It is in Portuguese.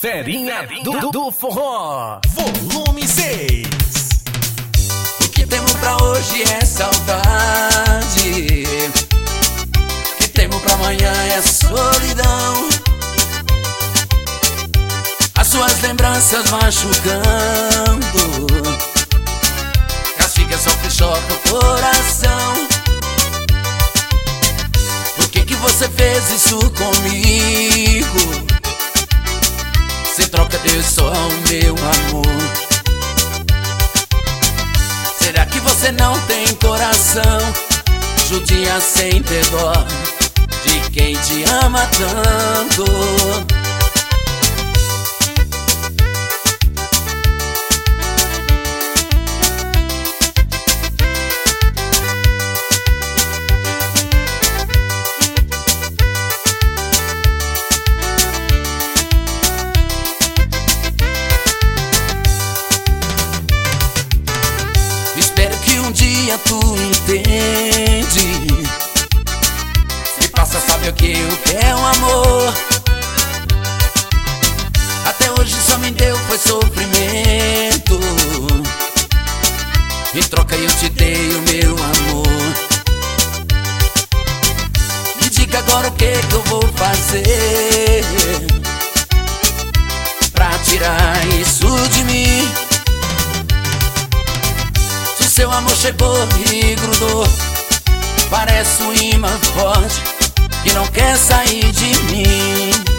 Ferinha do Forró, volume 6. O que temos pra hoje é saudade, o que temos pra amanhã é solidão. As suas lembranças machucando, castiga, sofre, choca o coração. Por que você fez isso comigo? Sem troca deu só o meu amor. Será que você não tem coração? Judia sem ter dó de quem te ama tanto. Tu entende? Se passa, sabe o que é um amor. Até hoje só me deu foi sofrimento. Em troca eu te dei o meu amor. Me diga agora o que eu vou fazer pra tirar isso de mim. Seu amor chegou e grudou, parece um imã forte que não quer sair de mim.